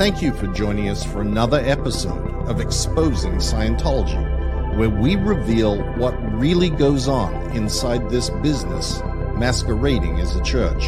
Thank you for joining us for another episode of Exposing Scientology, where we reveal what really goes on inside this business masquerading as a church.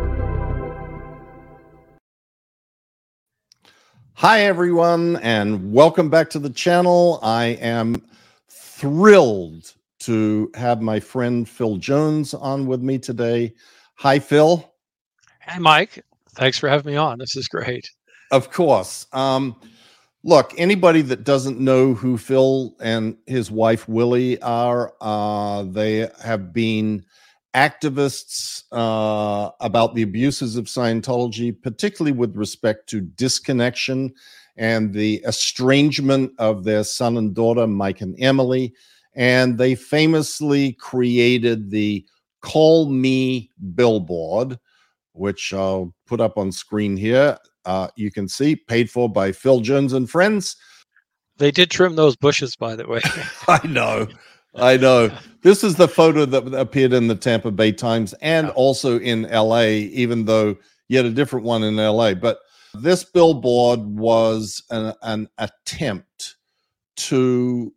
Hi, everyone, and welcome back to the channel. I am thrilled to have my friend Phil Jones on with me today. Hi, Phil. Hey, Mike. Thanks for having me on. This is great. Of course. Look, anybody that doesn't know who Phil and his wife Willie are, they have been activists about the abuses of Scientology, particularly with respect to disconnection and the estrangement of their son and daughter, Mike and Emily. And they famously created the Call Me billboard, which I'll put up on screen here. You can see, paid for by Phil Jones and friends. They did trim those bushes, by the way. I know. This is the photo that appeared in the Tampa Bay Times and also in LA, even though you had a different one in LA. But this billboard was an attempt to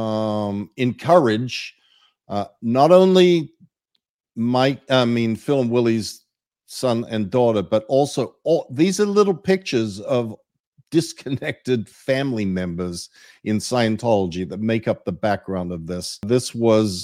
encourage not only Phil and Willie's son and daughter, but also these are little pictures of disconnected family members in Scientology that make up the background of this. This was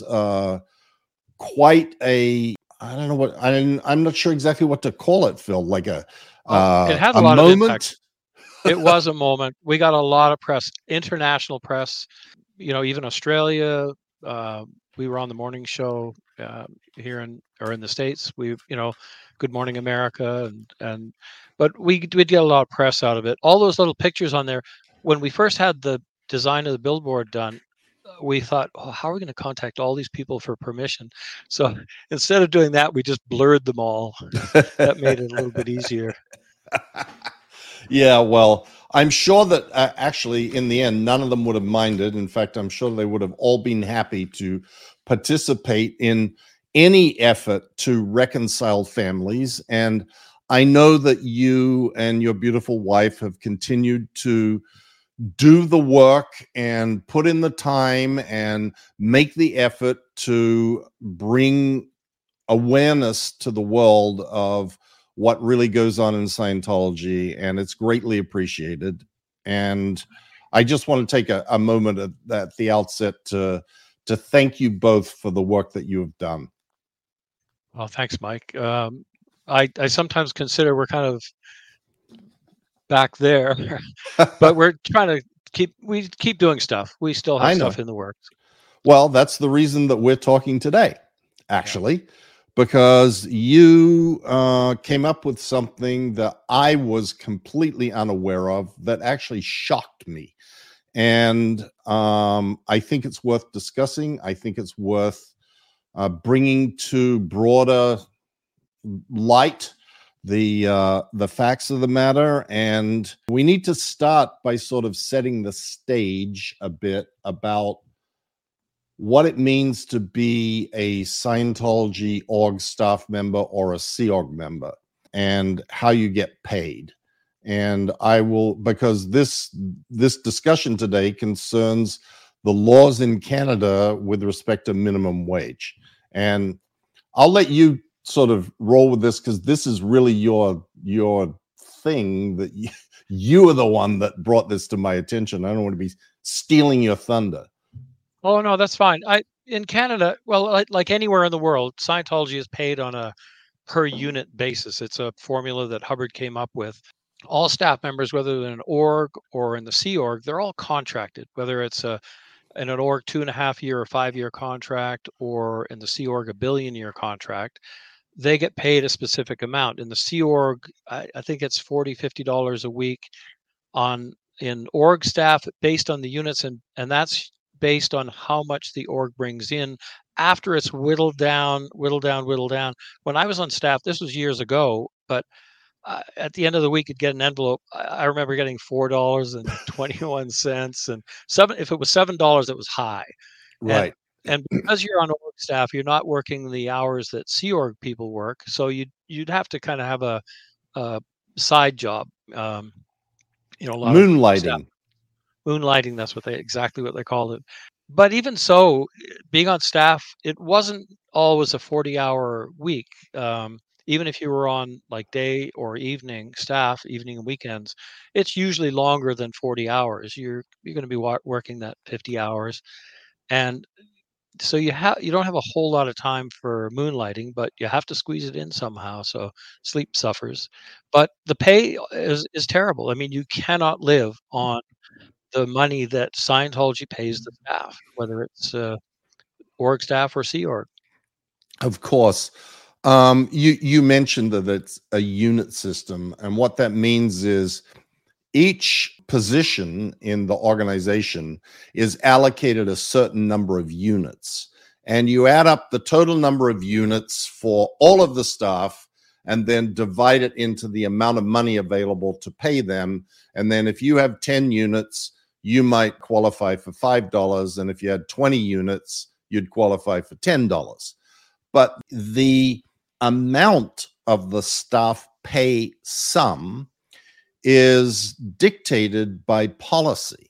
quite a, I don't know what, I'm not sure exactly what to call it, Phil, like it had a lot of impact. It was a moment. We got a lot of press, international press, even Australia. We were on the morning show here in the States. We, Good Morning America, but we did get a lot of press out of it. All those little pictures on there. When we first had the design of the billboard done, we thought, how are we going to contact all these people for permission? So instead of doing that, we just blurred them all. That made it a little bit easier. Yeah, well, I'm sure that actually in the end, none of them would have minded. In fact, I'm sure they would have all been happy to participate in any effort to reconcile families. And I know that you and your beautiful wife have continued to do the work and put in the time and make the effort to bring awareness to the world of what really goes on in Scientology, and it's greatly appreciated. And I just want to take a moment at the outset to thank you both for the work that you have done. Well, thanks, Mike. I sometimes consider we're kind of back there, but we're trying to keep doing stuff. We still have stuff in the works. Well, that's the reason that we're talking today, actually, because you came up with something that I was completely unaware of that actually shocked me. And I think it's worth discussing. I think it's worth bringing to broader light the facts of the matter. And we need to start by sort of setting the stage a bit about what it means to be a Scientology org staff member or a Sea Org member and how you get paid. And I will, because this discussion today concerns the laws in Canada with respect to minimum wage. And I'll let you sort of roll with this because this is really your thing, that you are the one that brought this to my attention. I don't want to be stealing your thunder. Oh, no, that's fine. In Canada, well, like anywhere in the world, Scientology is paid on a per unit basis. It's a formula that Hubbard came up with. All staff members, whether they're in an org or in the Sea Org, they're all contracted, whether it's in an org 2.5-year or 5-year contract, or in the Sea Org a billion-year contract. They get paid a specific amount. In the Sea Org, I think it's $40-50 a week in org staff based on the units, and that's based on how much the org brings in after it's whittled down. When I was on staff, this was years ago, but at the end of the week, you'd get an envelope. I remember getting $4.21, and if it was $7, it was high. Right. And because you're on org staff, you're not working the hours that Sea Org people work. So you'd have to kind of have a side job. A lot of staff, Moonlighting. moonlighting. That's exactly what they called it. But even so, being on staff, it wasn't always a 40-hour week. Even if you were on like day or evening staff, evening and weekends, it's usually longer than 40 hours. You're going to be working that 50 hours, and so you don't have a whole lot of time for moonlighting, but you have to squeeze it in somehow. So sleep suffers, but the pay is terrible. I mean, you cannot live on the money that Scientology pays the staff, whether it's org staff or Sea Org. Of course. You mentioned that it's a unit system, and what that means is each position in the organization is allocated a certain number of units, and you add up the total number of units for all of the staff and then divide it into the amount of money available to pay them. And then if you have 10 units, you might qualify for $5, and if you had 20 units, you'd qualify for $10. But the amount of the staff pay sum is dictated by policy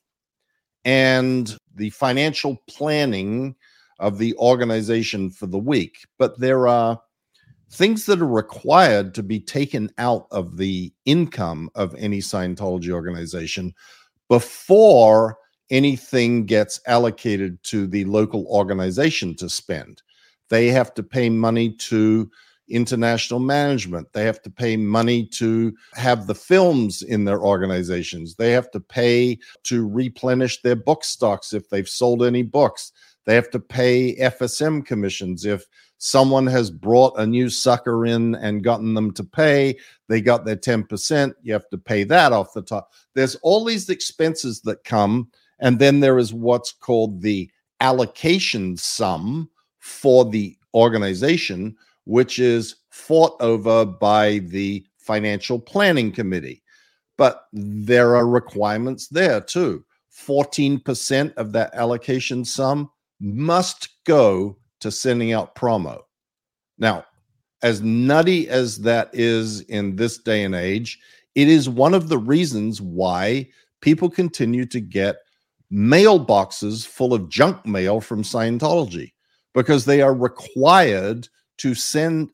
and the financial planning of the organization for the week. But there are things that are required to be taken out of the income of any Scientology organization before anything gets allocated to the local organization to spend. They have to pay money to international management. They have to pay money to have the films in their organizations. They have to pay to replenish their book stocks if they've sold any books. They have to pay FSM commissions. If someone has brought a new sucker in and gotten them to pay, they got their 10%, you have to pay that off the top. There's all these expenses that come, and then there is what's called the allocation sum for the organization, which is fought over by the financial planning committee. But there are requirements there too. 14% of that allocation sum must go to sending out promo. Now, as nutty as that is in this day and age, it is one of the reasons why people continue to get mailboxes full of junk mail from Scientology, because they are required to spend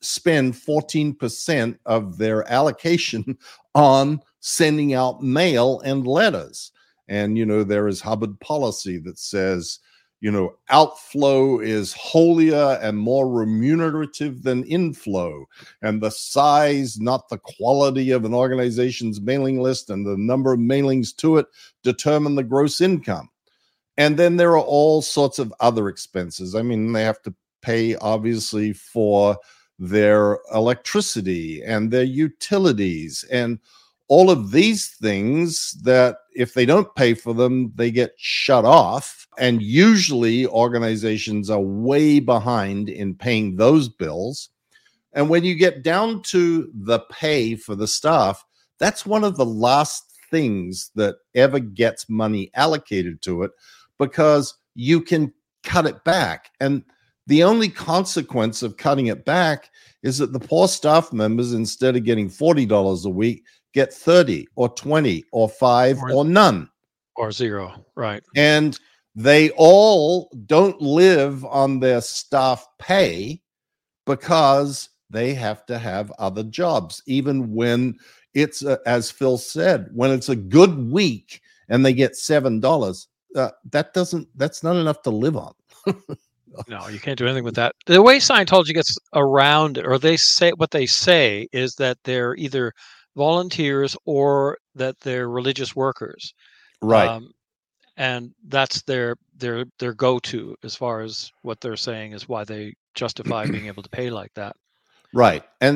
14% of their allocation on sending out mail and letters. And, there is Hubbard policy that says, outflow is holier and more remunerative than inflow. And the size, not the quality of an organization's mailing list and the number of mailings to it determine the gross income. And then there are all sorts of other expenses. I mean, they have to pay, obviously, for their electricity and their utilities and all of these things that if they don't pay for them, they get shut off. And usually organizations are way behind in paying those bills. And when you get down to the pay for the staff, that's one of the last things that ever gets money allocated to it, because you can cut it back. And the only consequence of cutting it back is that the poor staff members, instead of getting $40 a week, get 30 or 20 or 5 or none. Or zero, right. And they all don't live on their staff pay because they have to have other jobs, even when it's, as Phil said, when it's a good week and they get $7, that's not enough to live on. No, you can't do anything with that. The way Scientology gets around, or what they say is that they're either volunteers or that they're religious workers. Right. And that's their go-to as far as what they're saying is why they justify being able to pay like that. Right. And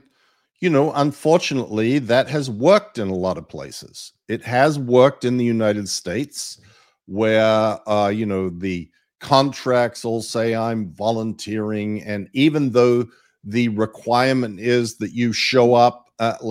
unfortunately, that has worked in a lot of places. It has worked in the United States where, the contracts all say I'm volunteering. And even though the requirement is that you show up,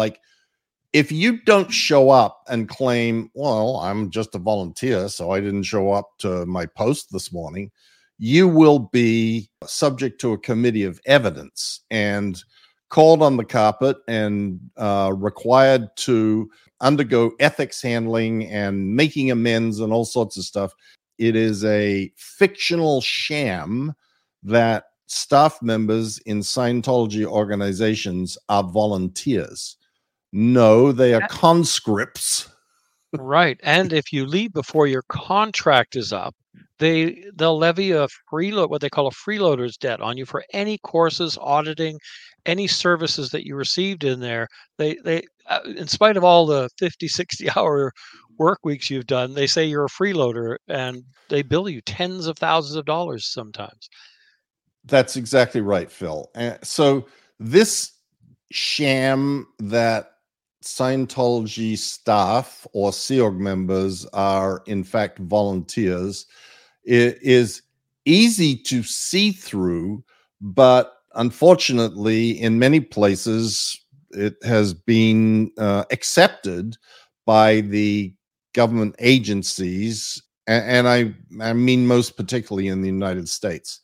if you don't show up and claim, well, I'm just a volunteer, so I didn't show up to my post this morning, you will be subject to a committee of evidence. And called on the carpet and required to undergo ethics handling and making amends and all sorts of stuff. It is a fictional sham that staff members in Scientology organizations are volunteers. No, they are conscripts. Right. And if you leave before your contract is up, they'll levy a freeload, what they call a freeloader's debt on you for any courses, auditing, any services that you received in there. They in spite of all the 50, 60-hour work weeks you've done, they say you're a freeloader, and they bill you tens of thousands of dollars sometimes. That's exactly right, Phil. So this sham that Scientology staff or Sea Org members are in fact volunteers, it is easy to see through, but unfortunately in many places it has been accepted by the government agencies, and I mean most particularly in the United States.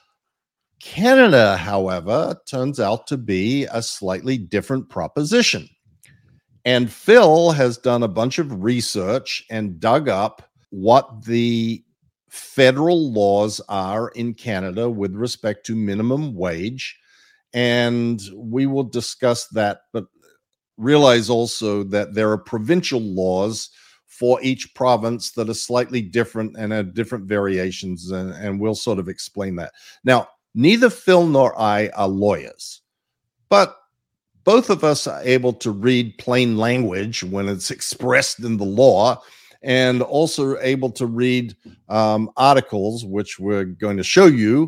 Canada, however, turns out to be a slightly different proposition. And Phil has done a bunch of research and dug up what the federal laws are in Canada with respect to minimum wage. And we will discuss that, but realize also that there are provincial laws for each province that are slightly different and have different variations. And we'll sort of explain that. Now, neither Phil nor I are lawyers, but both of us are able to read plain language when it's expressed in the law, and also able to read articles, which we're going to show you.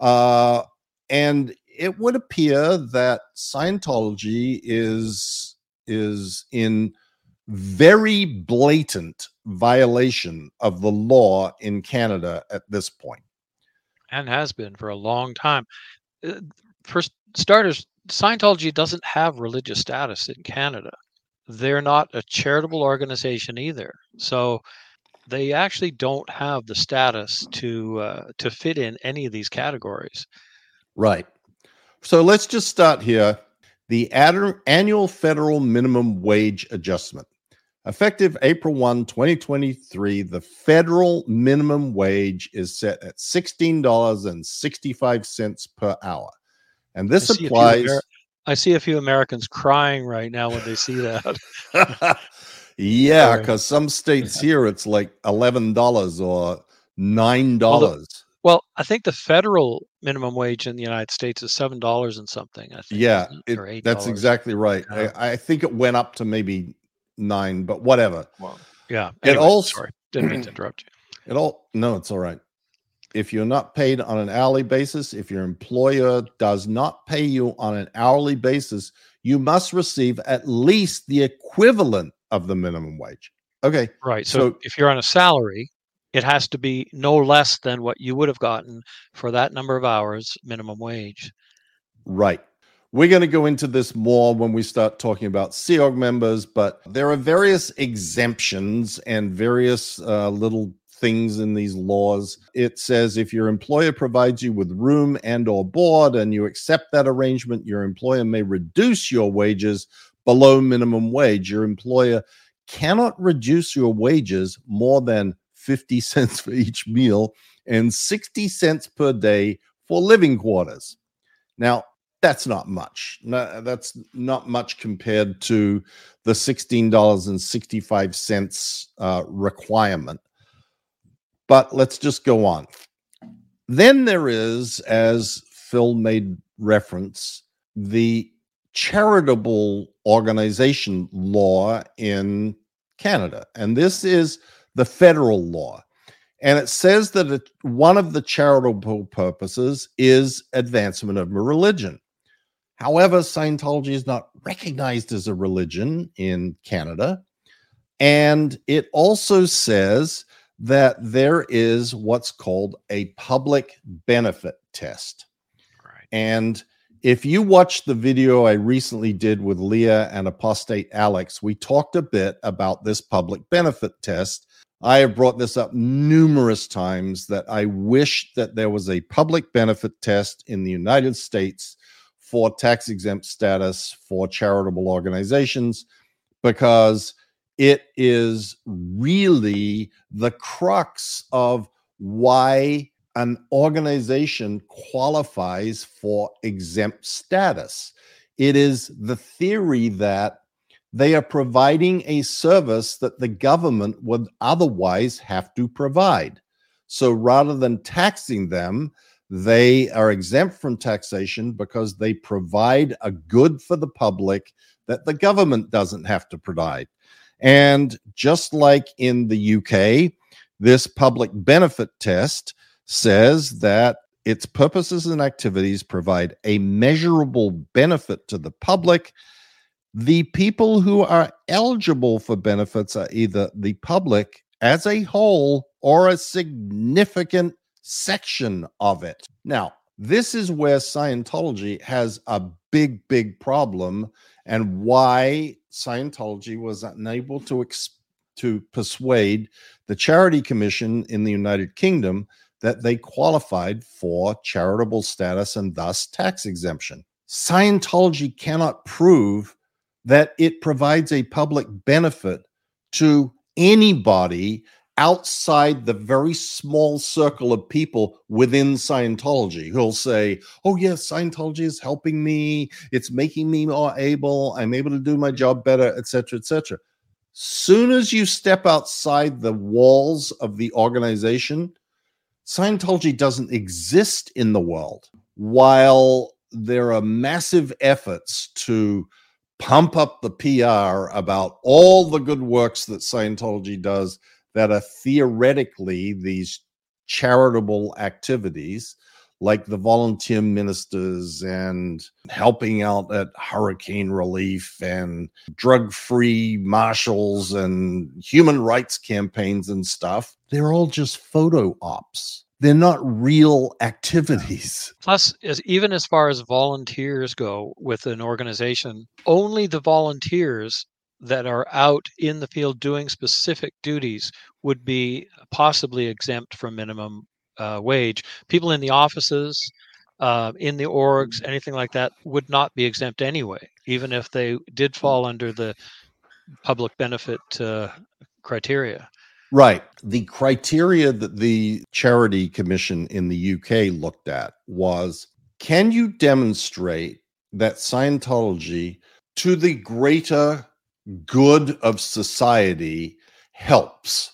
And it would appear that Scientology is in very blatant violation of the law in Canada at this point. And has been for a long time. For starters, Scientology doesn't have religious status in Canada. They're not a charitable organization either. So they actually don't have the status to fit in any of these categories. Right. So let's just start here. The annual federal minimum wage adjustment. Effective April 1, 2023, the federal minimum wage is set at $16.65 per hour. And this applies. I see a few Americans crying right now when they see that. Yeah, because some states here it's like $11 or $9. Well, I think the federal minimum wage in the United States is $7 and something. I think. Yeah, or $8. That's exactly right. I think it went up to maybe $9, but whatever. Well, yeah. Anyway, sorry, didn't mean to interrupt you. No, it's all right. If you're not paid on an hourly basis, if your employer does not pay you on an hourly basis, you must receive at least the equivalent of the minimum wage. Okay. Right. So if you're on a salary, it has to be no less than what you would have gotten for that number of hours minimum wage. Right. We're going to go into this more when we start talking about Sea Org members, but there are various exemptions and various little things in these laws. It says if your employer provides you with room and or board and you accept that arrangement, your employer may reduce your wages below minimum wage. Your employer cannot reduce your wages more than 50 cents for each meal and 60 cents per day for living quarters. Now, that's not much. No, that's not much compared to the $16.65 requirement. But let's just go on. Then there is, as Phil made reference, the charitable organization law in Canada. And this is the federal law. And it says that one of the charitable purposes is advancement of a religion. However, Scientology is not recognized as a religion in Canada. And it also says that there is what's called a public benefit test. Right. And if you watch the video I recently did with Leah and Apostate Alex, we talked a bit about this public benefit test. I have brought this up numerous times that I wish that there was a public benefit test in the United States for tax exempt status for charitable organizations, because it is really the crux of why an organization qualifies for exempt status. It is the theory that they are providing a service that the government would otherwise have to provide. So rather than taxing them, they are exempt from taxation because they provide a good for the public that the government doesn't have to provide. And just like in the UK, this public benefit test says that its purposes and activities provide a measurable benefit to the public. The people who are eligible for benefits are either the public as a whole or a significant section of it. Now, this is where Scientology has a big, big problem, and why Scientology was unable to persuade the Charity Commission in the United Kingdom that they qualified for charitable status and thus tax exemption. Scientology cannot prove that it provides a public benefit to anybody outside the very small circle of people within Scientology who'll say, oh yes, Scientology is helping me, it's making me more able, I'm able to do my job better, etc., etc. Soon as you step outside the walls of the organization, Scientology doesn't exist in the world. While there are massive efforts to pump up the PR about all the good works that Scientology does that are theoretically these charitable activities, like the volunteer ministers and helping out at hurricane relief and drug-free marshals and human rights campaigns and stuff, they're all just photo ops. They're not real activities. Plus, even as far as volunteers go with an organization, only the volunteers that are out in the field doing specific duties would be possibly exempt from minimum wage. People in the offices, in the orgs, anything like that would not be exempt anyway, even if they did fall under the public benefit criteria. Right. The criteria that the Charity Commission in the UK looked at was, can you demonstrate that Scientology, to the greater good of society, helps?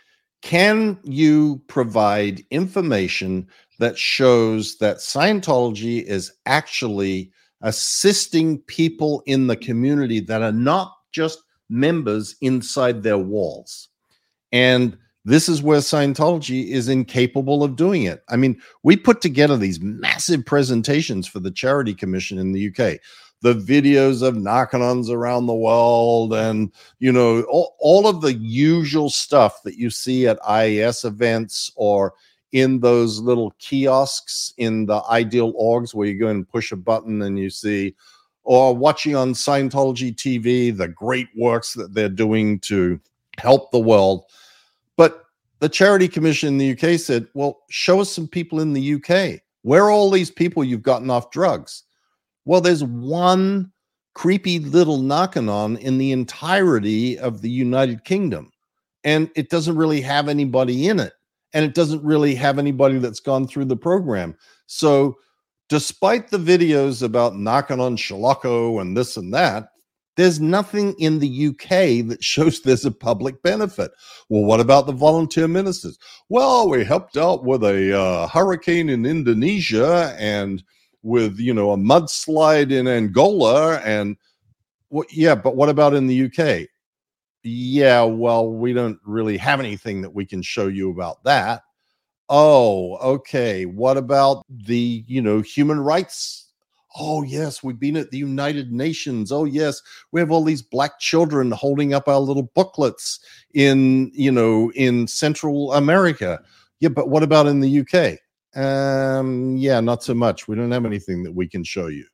Can you provide information that shows that Scientology is actually assisting people in the community that are not just members inside their walls? And this is where Scientology is incapable of doing it. I mean, we put together these massive presentations for the Charity Commission in the UK, the videos of Narcanons around the world, and, you know, all of the usual stuff that you see at IAS events or in those little kiosks in the ideal orgs where you go and push a button and you see, or watching on Scientology TV, the great works that they're doing to help the world. But the Charity Commission in the UK said, well, show us some people in the UK. Where are all these people you've gotten off drugs? Well, there's one creepy little Narcanon in the entirety of the United Kingdom, and it doesn't really have anybody in it, and it doesn't really have anybody that's gone through the program. So despite the videos about Narcanon Shalako and this and that, there's nothing in the UK that shows there's a public benefit. Well, what about the volunteer ministers? Well, we helped out with a hurricane in Indonesia and with, you know, a mudslide in Angola. And yeah, but what about in the UK? Yeah, well, we don't really have anything that we can show you about that. Oh, okay. What about the, you know, human rights? Oh, yes, we've been at the United Nations. Oh, yes, we have all these black children holding up our little booklets in, you know, in Central America. Yeah, but what about in the UK? Yeah, not so much. We don't have anything that we can show you.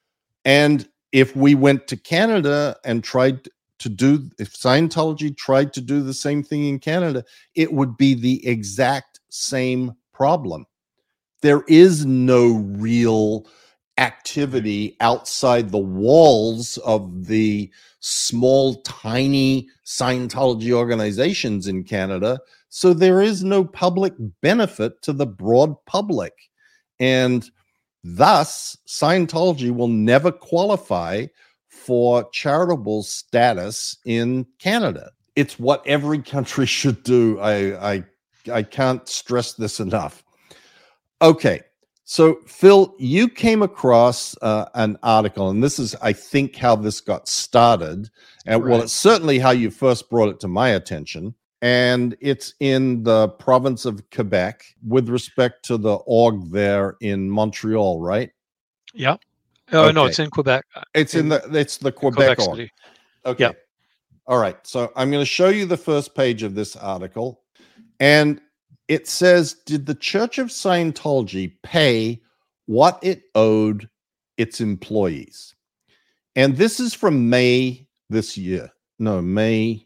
And if we went to Canada and tried to do, if Scientology tried to do the same thing in Canada, it would be the exact same problem. There is no real activity outside the walls of the small, tiny Scientology organizations in Canada. So there is no public benefit to the broad public. And thus, Scientology will never qualify for charitable status in Canada. It's what every country should do. I can't stress this enough. Okay. So, Phil, you came across an article, and this is, I think, how this got started. And well, it's certainly how you first brought it to my attention. And it's in the province of Quebec with respect to the org there in Montreal, right? Yeah. Oh, okay. No, it's in Quebec. It's the Quebec org. City. Okay. Yeah. All right. So I'm going to show you the first page of this article. And it says, did the Church of Scientology pay what it owed its employees? And this is from May this year. No, May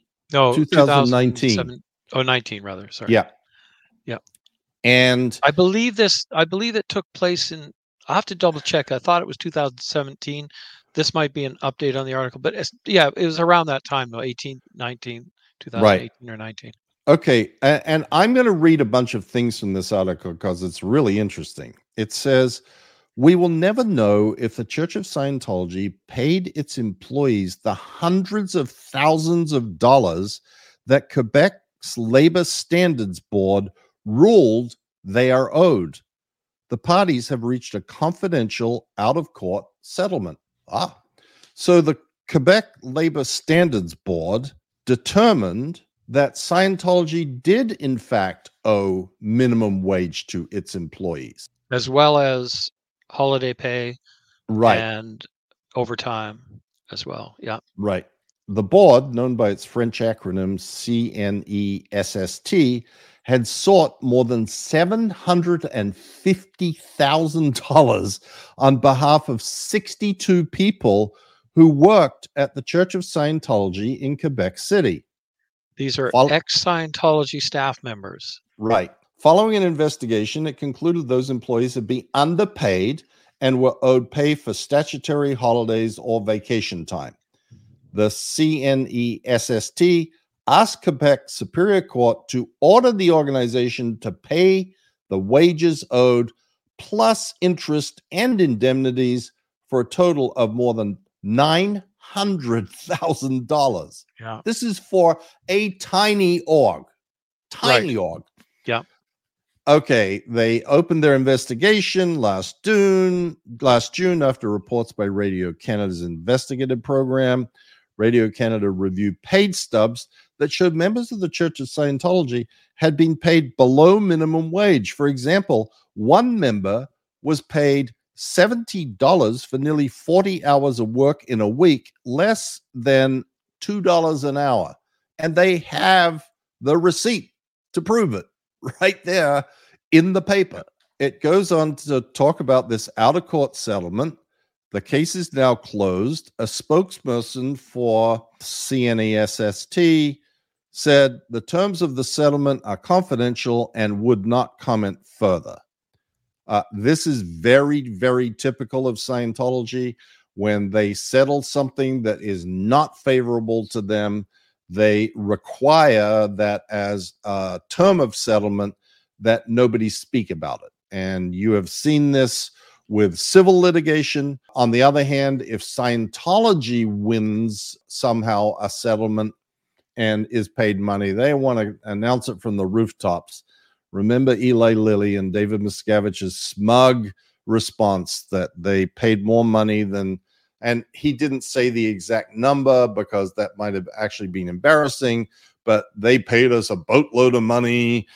2019. 19 rather. Sorry. Yeah. Yeah. And I believe it took place in, I'll have to double check. I thought it was 2017. This might be an update on the article, but it was around that time though, 2018 right. or 19. Okay, and I'm going to read a bunch of things from this article because it's really interesting. It says, we will never know if the Church of Scientology paid its employees the hundreds of thousands of dollars that Quebec's Labor Standards Board ruled they are owed. The parties have reached a confidential out-of-court settlement. So the Quebec Labor Standards Board determined that Scientology did, in fact, owe minimum wage to its employees. As well as holiday pay and overtime as well. Yeah. Right. The board, known by its French acronym CNESST, had sought more than $750,000 on behalf of 62 people who worked at the Church of Scientology in Quebec City. These are ex-Scientology staff members. Right. Following an investigation, it concluded those employees had been underpaid and were owed pay for statutory holidays or vacation time. The CNESST asked Quebec Superior Court to order the organization to pay the wages owed plus interest and indemnities for a total of more than $900,000. Yeah. This is for a tiny org. Org. Yeah. Okay, they opened their investigation last June after reports by Radio Canada's investigative program. Radio Canada reviewed paid stubs that showed members of the Church of Scientology had been paid below minimum wage. For example, one member was paid $70 for nearly 40 hours of work in a week, less than $2 an hour. And they have the receipt to prove it right there in the paper. It goes on to talk about this out-of-court settlement. The case is now closed. A spokesperson for CNESST said the terms of the settlement are confidential and would not comment further. This is very, very typical of Scientology. When they settle something that is not favorable to them, they require that as a term of settlement that nobody speak about it. And you have seen this with civil litigation. On the other hand, if Scientology wins somehow a settlement and is paid money, they want to announce it from the rooftops. Remember Eli Lilly and David Miscavige's smug response that they paid more money than, and he didn't say the exact number because that might have actually been embarrassing, but they paid us a boatload of money.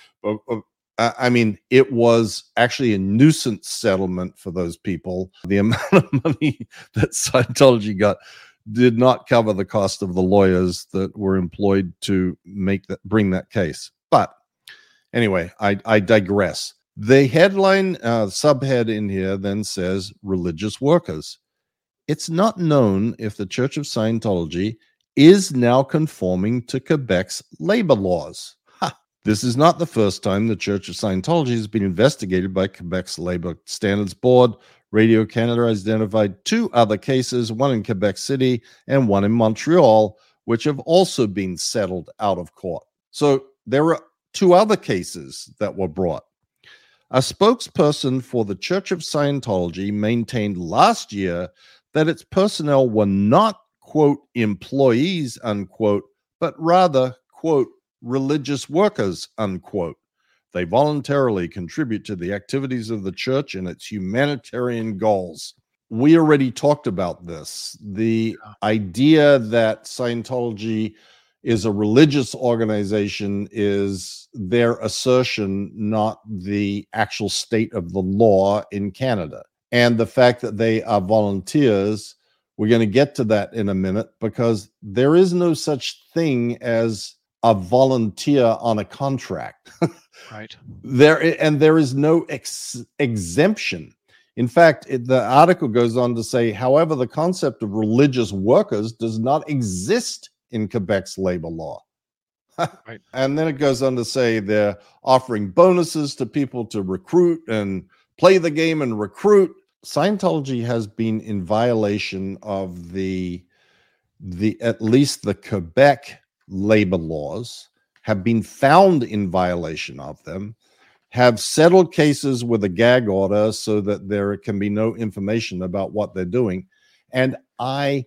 I mean, it was actually a nuisance settlement for those people. The amount of money that Scientology got did not cover the cost of the lawyers that were employed to bring that case. But anyway, I digress. The headline subhead in here then says religious workers. It's not known if the Church of Scientology is now conforming to Quebec's labor laws. This is not the first time the Church of Scientology has been investigated by Quebec's Labor Standards Board, Radio-Canada identified 2 other cases, one in Quebec City and one in Montreal, which have also been settled out of court. So there are 2 other cases that were brought. A spokesperson for the Church of Scientology maintained last year that its personnel were not, quote, employees, unquote, but rather, quote, religious workers, unquote. They voluntarily contribute to the activities of the church and its humanitarian goals. We already talked about this. The idea that Scientology is a religious organization is their assertion, not the actual state of the law in Canada. And the fact that they are volunteers, we're going to get to that in a minute, because there is no such thing as a volunteer on a contract. Right. There is no exemption. In fact, the article goes on to say, however, the concept of religious workers does not exist in Quebec's labor law. Right. And then it goes on to say they're offering bonuses to people to recruit and play the game and recruit. Scientology has been in violation of the at least the Quebec labor laws, have been found in violation of them, have settled cases with a gag order so that there can be no information about what they're doing. And I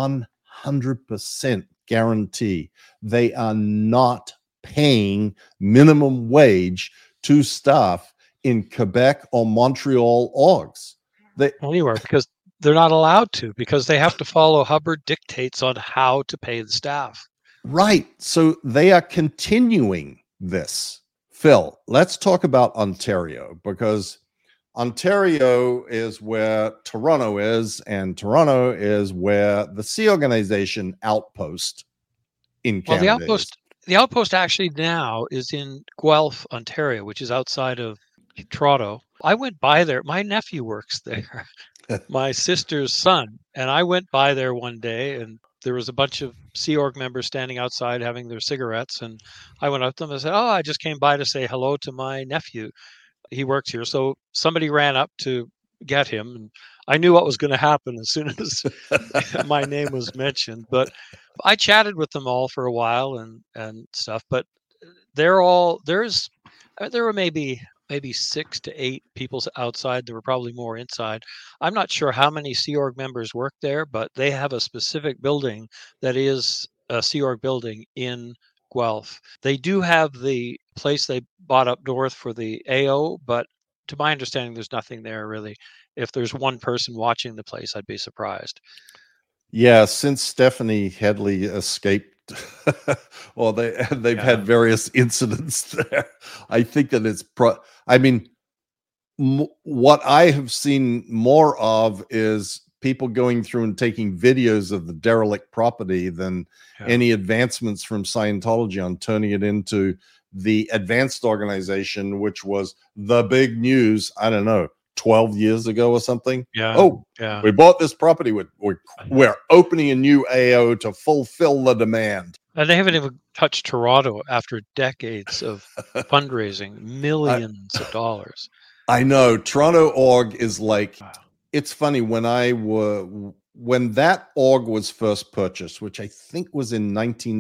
100% guarantee they are not paying minimum wage to staff in Quebec or Montreal orgs. Anywhere, because they're not allowed to, because they have to follow Hubbard dictates on how to pay the staff. Right. So they are continuing this. Phil, let's talk about Ontario, because Ontario is where Toronto is, and Toronto is where the Sea Organization outpost in Canada the outpost actually now is in Guelph, Ontario, which is outside of Toronto. I went by there. My nephew works there, my sister's son, and I went by there one day, and there was a bunch of Sea Org members standing outside having their cigarettes, and I went up to them and said, "Oh, I just came by to say hello to my nephew. He works here." So somebody ran up to get him, and I knew what was going to happen as soon as my name was mentioned. But I chatted with them all for a while and stuff. But there were maybe 6 to 8 people outside. There were probably more inside. I'm not sure how many Sea Org members work there, but they have a specific building that is a Sea Org building in Guelph. They do have the place they bought up north for the AO, but to my understanding, there's nothing there really. If there's one person watching the place, I'd be surprised. Yeah, since Stephanie Headley escaped, well, they've had various incidents there. I think that it's what I have seen more of is people going through and taking videos of the derelict property than any advancements from Scientology on turning it into the advanced organization, which was the big news, I don't know, 12 years ago or something. We bought this property. We're opening a new AO to fulfill the demand. And they haven't even touched Toronto after decades of fundraising, millions of dollars. I know. Toronto org is like, it's funny, when that org was first purchased, which I think was in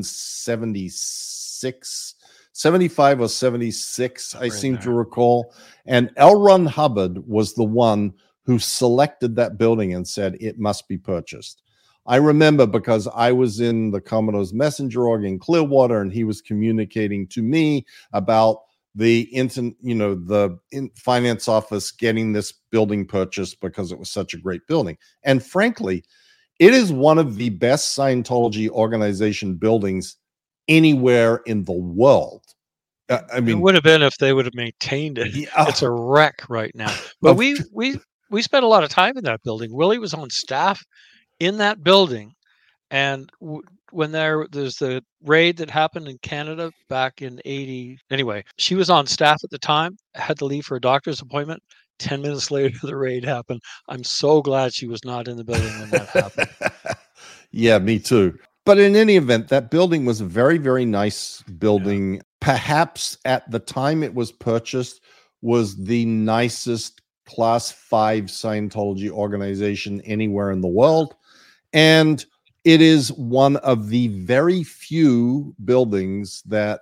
1976, 75 or 76, I seem to recall. And L. Ron Hubbard was the one who selected that building and said it must be purchased. I remember because I was in the Commodore's Messenger org in Clearwater, and he was communicating to me about the finance office getting this building purchased because it was such a great building. And frankly, it is one of the best Scientology organization buildings anywhere in the world. I mean, it would have been if they would have maintained it. It's a wreck right now. But we spent a lot of time in that building. Willie was on staff in that building, and when there's the raid that happened in Canada back in 80. Anyway, she was on staff at the time, had to leave for a doctor's appointment. 10 minutes later, the raid happened. I'm so glad she was not in the building when that happened. Yeah, me too. But in any event, that building was a very, very nice building. Yeah. Perhaps at the time it was purchased was the nicest Class 5 Scientology organization anywhere in the world. And it is one of the very few buildings that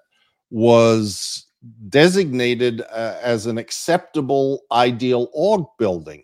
was designated as an acceptable ideal org building.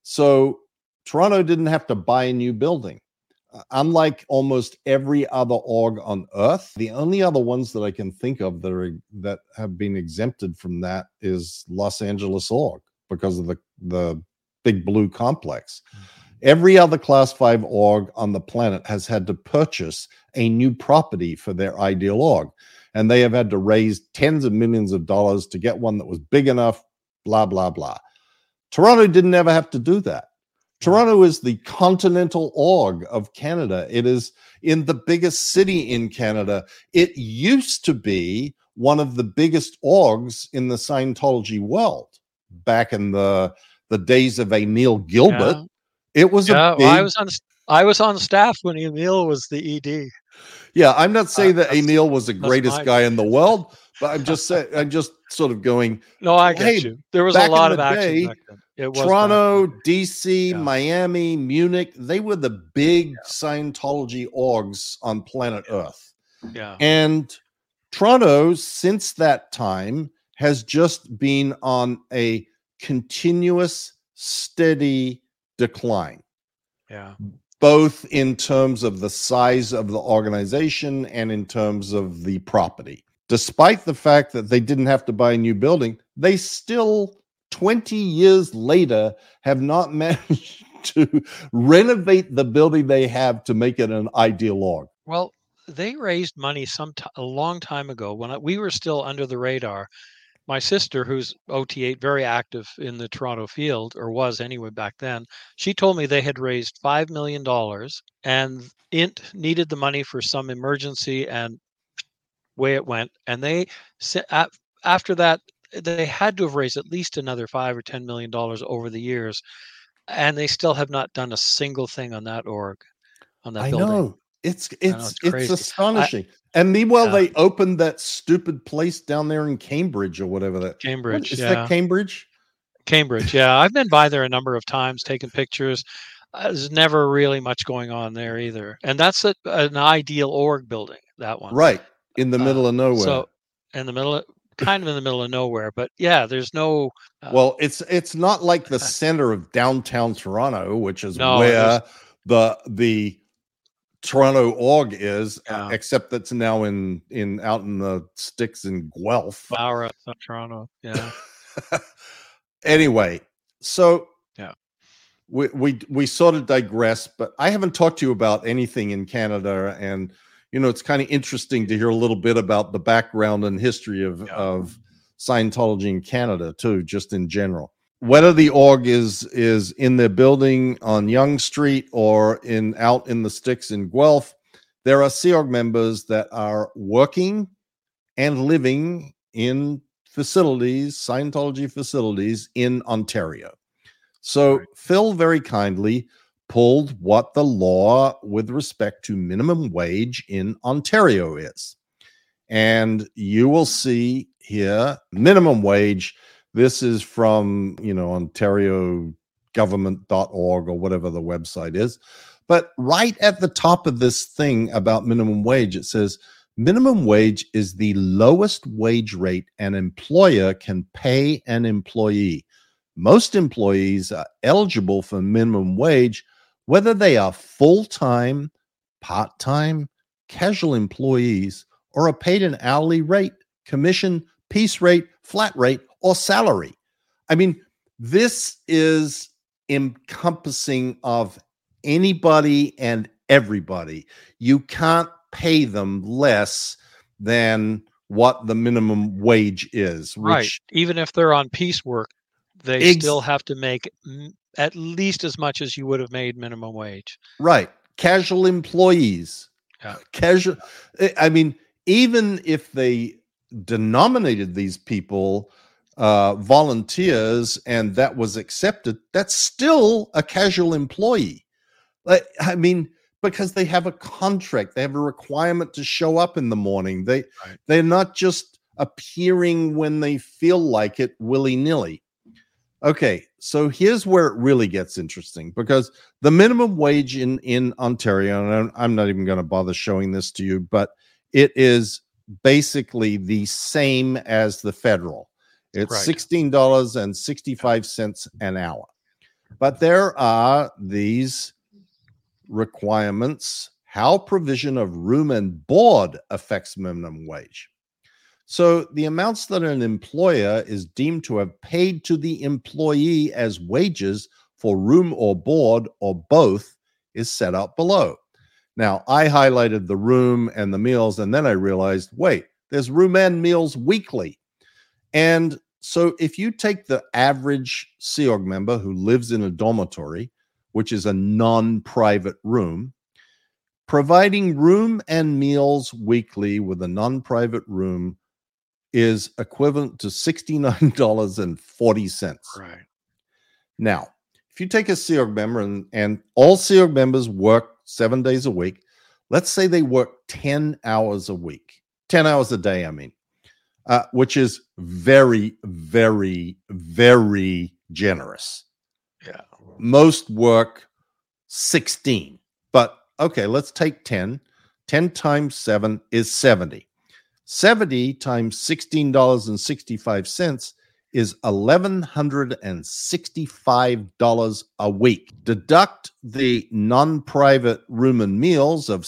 So Toronto didn't have to buy a new building. Unlike almost every other org on earth, the only other ones that I can think of that have been exempted from that is Los Angeles org because of the Big Blue complex. Every other Class 5 org on the planet has had to purchase a new property for their ideal org. And they have had to raise tens of millions of dollars to get one that was big enough, blah, blah, blah. Toronto didn't ever have to do that. Toronto is the continental org of Canada. It is in the biggest city in Canada. It used to be one of the biggest orgs in the Scientology world back in the days of Emil Gilbert. Yeah. It was a big... I was on staff when Emil was the ED. Yeah, I'm not saying that Emil was the greatest guy in the world, but I'm just saying, I'm just sort of going. No, I get you. There was a lot of action back then. It was Toronto, DC, Miami, Munich. They were the big Scientology orgs on planet Earth. Yeah. And Toronto, since that time, has just been on a continuous, steady decline. Yeah. Both in terms of the size of the organization and in terms of the property. Despite the fact that they didn't have to buy a new building, they still, 20 years later, have not managed to renovate the building they have to make it an ideal org. Well, they raised money a long time ago when we were still under the radar. My sister, who's OT8, very active in the Toronto field, or was anyway back then, she told me they had raised $5 million and INT needed the money for some emergency, and way it went. And they, after that, they had to have raised at least another $5 or $10 million over the years. And they still have not done a single thing on that org, on that building. I know. It's astonishing. And meanwhile, they opened that stupid place down there in Cambridge or whatever. Cambridge, is that Cambridge? Cambridge, yeah. I've been by there a number of times, taking pictures. There's never really much going on there either. And that's an ideal org building, that one. Right, in the middle of nowhere. So, kind of in the middle of nowhere. But yeah, there's no... well, it's not like the center of downtown Toronto, which is where the Toronto org is, except that's now out in the sticks in Guelph. Bowra, Toronto, yeah. Anyway, so we sort of digress, but I haven't talked to you about anything in Canada, and it's kind of interesting to hear a little bit about the background and history of Scientology in Canada too, just in general. Whether the org is in their building on Yonge Street or out in the sticks in Guelph, there are Sea Org members that are working and living in facilities, Scientology facilities in Ontario. So Phil very kindly pulled what the law with respect to minimum wage in Ontario is. And you will see here, minimum wage. This is from, ontariogovernment.org or whatever the website is. But right at the top of this thing about minimum wage, it says minimum wage is the lowest wage rate an employer can pay an employee. Most employees are eligible for minimum wage, whether they are full-time, part-time, casual employees, or are paid an hourly rate, commission, piece rate, flat rate, or salary. I mean, this is encompassing of anybody and everybody. You can't pay them less than what the minimum wage is. Right. Even if they're on piecework, they still have to make at least as much as you would have made minimum wage. Right. Casual employees. Yeah. Casual. I mean, even if they denominated these people volunteers and that was accepted, that's still a casual employee. I mean, because they have a contract, they have a requirement to show up in the morning. They're not just appearing when they feel like it willy-nilly. Okay, so here's where it really gets interesting, because the minimum wage in Ontario, and I'm not even going to bother showing this to you, but it is basically the same as the federal. It's Right. $16.65 an hour. But there are these requirements, how provision of room and board affects minimum wage. So the amounts that an employer is deemed to have paid to the employee as wages for room or board or both is set out below. Now, I highlighted the room and the meals, and then I realized, wait, there's room and meals weekly. And so if you take the average Sea Org member who lives in a dormitory, which is a non-private room, providing room and meals weekly with a non-private room is equivalent to $69.40. Right. Now, if you take a Sea Org member and all Sea Org members work 7 days a week, let's say they work 10 hours a week, 10 hours a day, I mean, which is very, very, very generous. Yeah. Most work 16, but okay, let's take 10. 10 times 7 is 70. 70 times $16.65 is $1,165 a week. Deduct the non-private room and meals of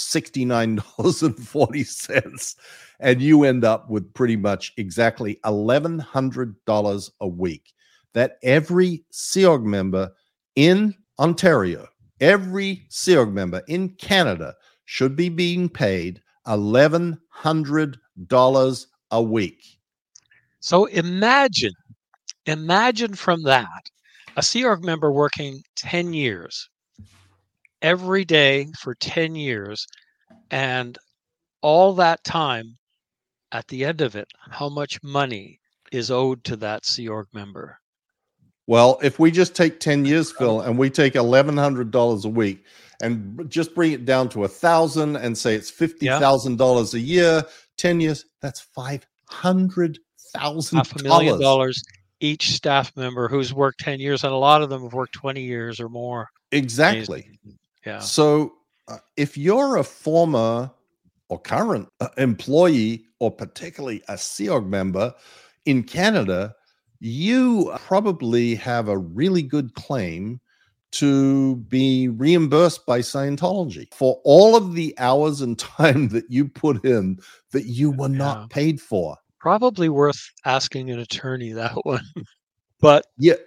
$69.40, and you end up with pretty much exactly $1,100 a week that every Sea Org member in Ontario, every Sea Org member in Canada should be being paid $1,100 a week. So imagine from that, a Sea Org member working 10 years, every day for 10 years, and all that time, at the end of it, how much money is owed to that Sea Org member? Well, if we just take 10 years, Phil, and we take $1,100 a week and just bring it down to $1,000 and say it's $50,000 a year, 10 years, that's $500,000. $500,000 each staff member who's worked 10 years, and a lot of them have worked 20 years or more. Exactly. Yeah. So if you're a former or current employee, or particularly a Sea Org member in Canada, you probably have a really good claim to be reimbursed by Scientology for all of the hours and time that you put in that you were not paid for. Probably worth asking an attorney, that one. But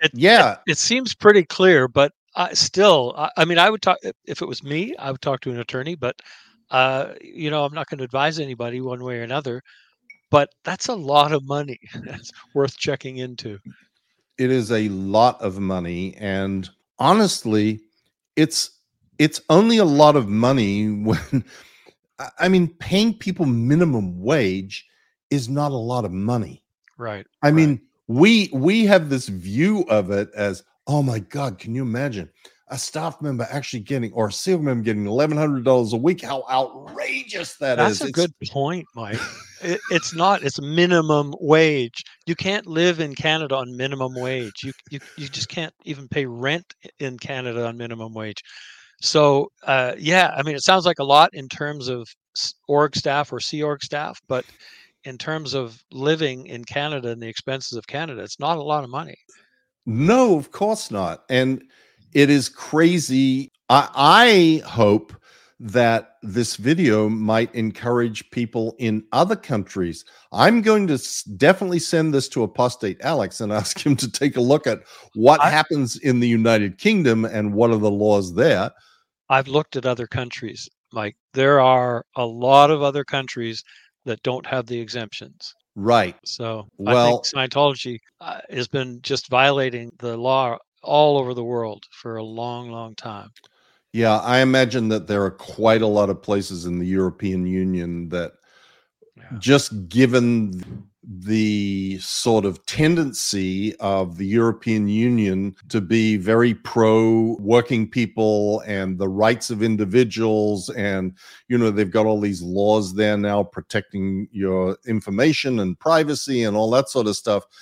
it seems pretty clear. But still, I mean, I would talk, if it was me, I would talk to an attorney. But I'm not going to advise anybody one way or another. But that's a lot of money. That's worth checking into. It is a lot of money, and honestly, it's only a lot of money when, I mean, paying people minimum wage is not a lot of money. Right. I mean, we have this view of it as, oh my God, can you imagine a staff member actually getting, or a Sea Org member getting $1,100 a week? How outrageous that's a good point, Mike. It's not, it's minimum wage. You can't live in Canada on minimum wage. You just can't even pay rent in Canada on minimum wage. So I mean, it sounds like a lot in terms of org staff or Sea Org staff, but in terms of living in Canada and the expenses of Canada, it's not a lot of money. No, of course not. And it is crazy. I hope that this video might encourage people in other countries. I'm going to definitely send this to Apostate Alex and ask him to take a look at what happens in the United Kingdom and what are the laws there. I've looked at other countries, Mike. There are a lot of other countries that don't have the exemptions. Right. So I think Scientology has been just violating the law all over the world for a long, long time. Yeah, I imagine that there are quite a lot of places in the European Union that, just given the sort of tendency of the European Union to be very pro working people and the rights of individuals, and they've got all these laws there now protecting your information and privacy and all that sort of stuff.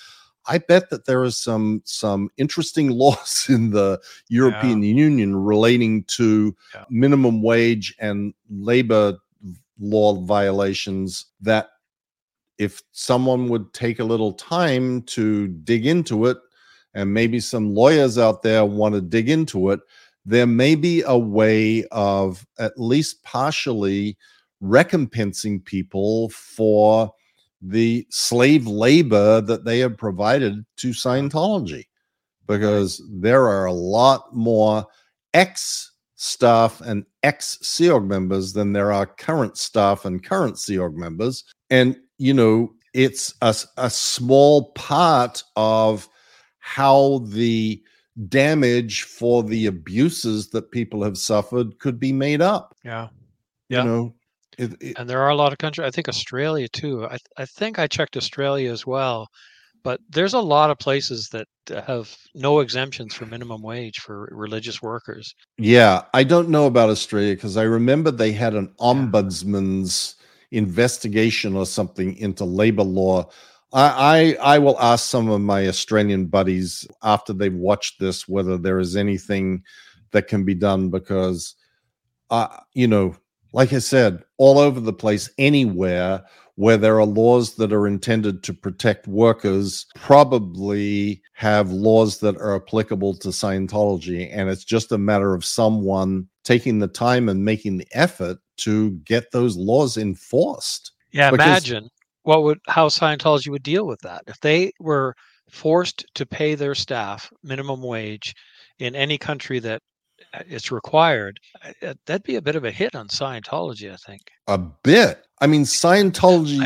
I bet that there is some interesting laws in the European Union relating to minimum wage and labor law violations that if someone would take a little time to dig into it, and maybe some lawyers out there want to dig into it, there may be a way of at least partially recompensing people for the slave labor that they have provided to Scientology, because there are a lot more ex-staff and ex-Sea Org members than there are current staff and current Sea Org members. And, you know, it's a small part of how the damage for the abuses that people have suffered could be made up. Yeah. You know, and there are a lot of countries. I think Australia too. I think I checked Australia as well, but there's a lot of places that have no exemptions for minimum wage for religious workers. Yeah, I don't know about Australia because I remember they had an ombudsman's investigation or something into labor law. I will ask some of my Australian buddies after they've watched this whether there is anything that can be done, because, you know, like I said, all over the place, anywhere where there are laws that are intended to protect workers probably have laws that are applicable to Scientology. And it's just a matter of someone taking the time and making the effort to get those laws enforced. Yeah, imagine how Scientology would deal with that. If they were forced to pay their staff minimum wage in any country that it's required, that'd be a bit of a hit on Scientology, I think. A bit. I mean, Scientology's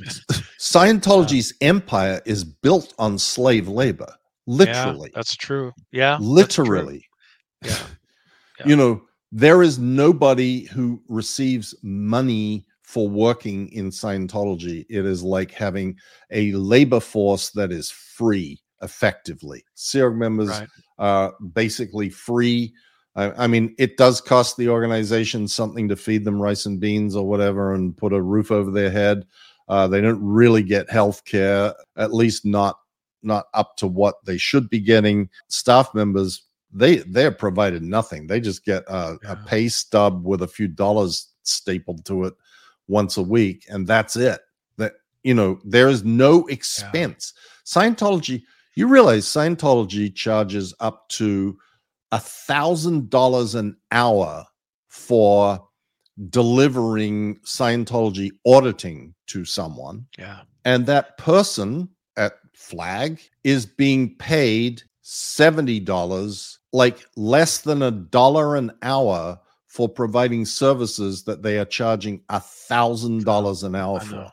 empire is built on slave labor. Literally. Yeah, that's true. Yeah. Literally. Yeah. You know, there is nobody who receives money for working in Scientology. It is like having a labor force that is free, effectively. Sea Org members are basically free. I mean, it does cost the organization something to feed them rice and beans or whatever and put a roof over their head. They don't really get health care, at least not up to what they should be getting. Staff members, they're provided nothing. They just get a pay stub with a few dollars stapled to it once a week, and that's it. That, you know, there is no expense. Scientology, you realize Scientology charges up to $1,000 an hour for delivering Scientology auditing to someone. Yeah. And that person at Flag is being paid $70, like less than $1 an hour, for providing services that they are charging $1,000 an hour for.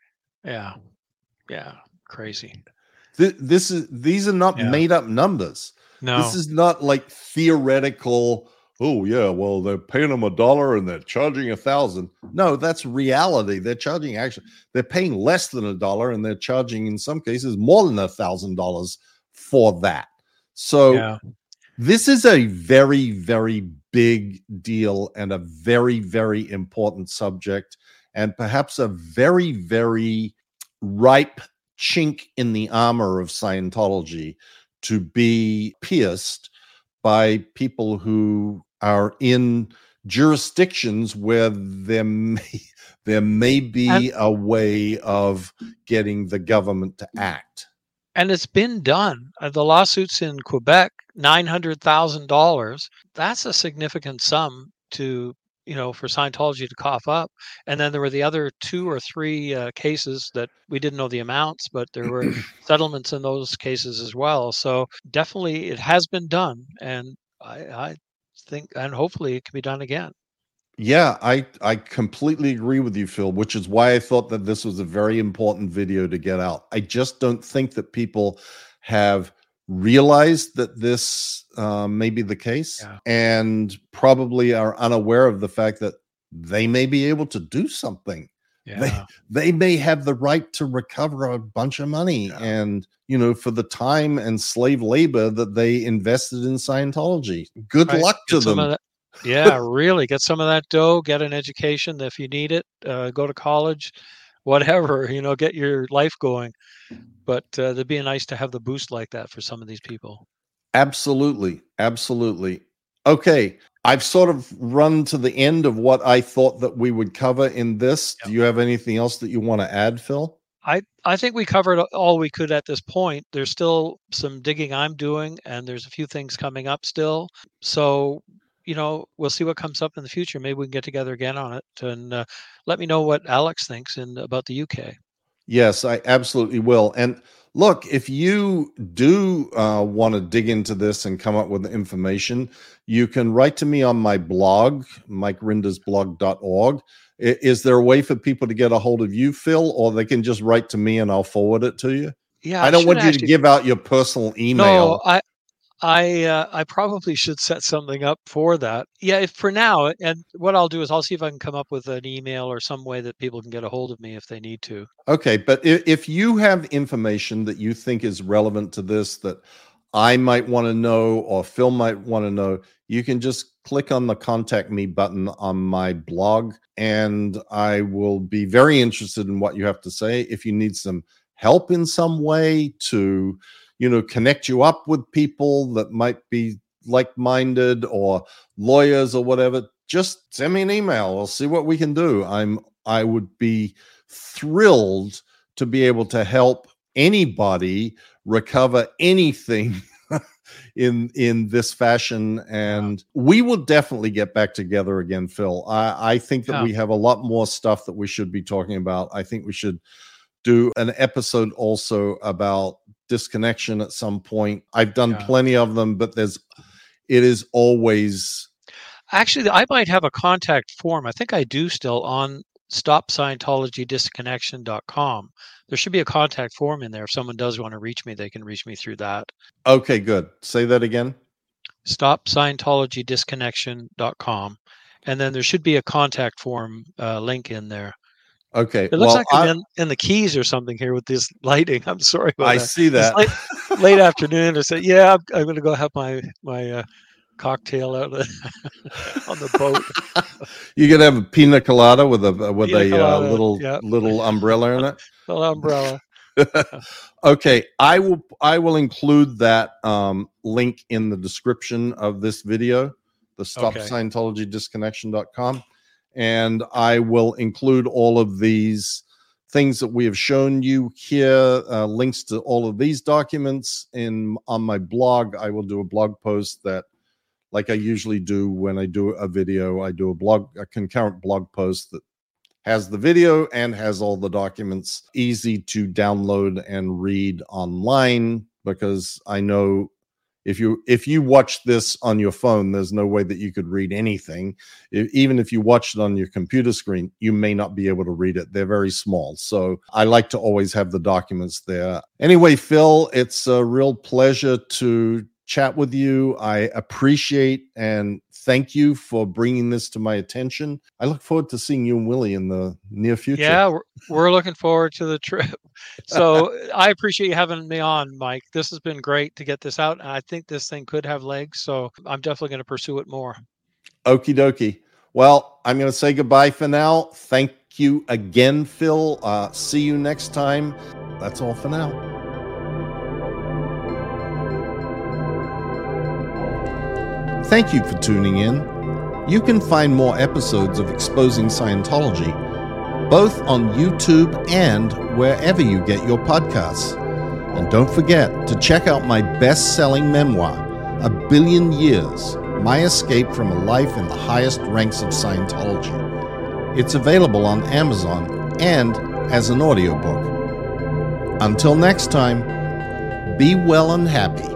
Yeah, crazy. These are not made up numbers. No, this is not like theoretical. Oh yeah, well they're paying them $1 and they're charging $1,000. No, that's reality. They're paying less than $1 and they're charging in some cases more than $1,000 for that. So this is a very, very big deal and a very, very important subject, and perhaps a very, very ripe chink in the armor of Scientology to be pierced by people who are in jurisdictions where there may be a way of getting the government to act. And it's been done. The lawsuits in Quebec, $900,000. That's a significant sum to, for Scientology to cough up. And then there were the other 2 or 3 cases that we didn't know the amounts, but there were settlements in those cases as well. So definitely it has been done. And I think, and hopefully it can be done again. Yeah, I completely agree with you, Phil, which is why I thought that this was a very important video to get out. I just don't think that people have realized that this may be the case, and probably are unaware of the fact that they may be able to do something. They may have the right to recover a bunch of money and, for the time and slave labor that they invested in Scientology. Good luck to them. Yeah, really. Get some of that dough, get an education if you need it, go to college, whatever, get your life going. But it'd be nice to have the boost like that for some of these people. Absolutely. Absolutely. Okay. I've sort of run to the end of what I thought that we would cover in this. Yep. Do you have anything else that you want to add, Phil? I think we covered all we could at this point. There's still some digging I'm doing, and there's a few things coming up still. So, we'll see what comes up in the future. Maybe we can get together again on it, and let me know what Alex thinks about the UK. Yes, I absolutely will. And look, if you do want to dig into this and come up with information, you can write to me on my blog, MikeRindersblog.org. Is there a way for people to get a hold of you, Phil, or they can just write to me and I'll forward it to you? Yeah, I don't want you to give out your personal email. No, I probably should set something up for that. Yeah, for now, and what I'll do is I'll see if I can come up with an email or some way that people can get a hold of me if they need to. Okay, but if you have information that you think is relevant to this that I might want to know or Phil might want to know, you can just click on the contact me button on my blog, and I will be very interested in what you have to say. If you need some help in some way to connect you up with people that might be like-minded or lawyers or whatever, just send me an email. I'll see what we can do. I would be thrilled to be able to help anybody recover anything in this fashion. And we will definitely get back together again, Phil. I think that we have a lot more stuff that we should be talking about. I think we should do an episode also about disconnection at some point. I've done plenty of them, but it is always. Actually, I might have a contact form. I think I do still on stopscientologydisconnection.com. There should be a contact form in there. If someone does want to reach me, they can reach me through that. Okay, good. Say that again. stopscientologydisconnection.com. And then there should be a contact form link in there. Okay. It looks like I'm in the Keys or something here with this lighting. I'm sorry about that. I see that. It's late afternoon. I said, I'm going to go have my cocktail out on the boat. You could have a pina colada with a little umbrella in it. Little umbrella. Okay, I will include that link in the description of this video, the stopscientologydisconnection.com, and I will include all of these things that we have shown you here, links to all of these documents on my blog. I will do a blog post that, like I usually do when I do a video, I do a concurrent blog post that has the video and has all the documents easy to download and read online, because I know if you watch this on your phone, there's no way that you could read anything. Even if you watch it on your computer screen, you may not be able to read it. They're very small. So I like to always have the documents there. Anyway, Phil, it's a real pleasure to chat with you. I appreciate and thank you for bringing this to my attention. I look forward to seeing you and Willie in the near future. Yeah, we're looking forward to the trip. So I appreciate you having me on, Mike. This has been great to get this out. And I think this thing could have legs. So I'm definitely going to pursue it more. Okie dokie. Well, I'm going to say goodbye for now. Thank you again, Phil. See you next time. That's all for now. Thank you for tuning in. You can find more episodes of Exposing Scientology, both on YouTube and wherever you get your podcasts. And don't forget to check out my best-selling memoir, A Billion Years, My Escape from a Life in the Highest Ranks of Scientology. It's available on Amazon and as an audiobook. Until next time, be well and happy.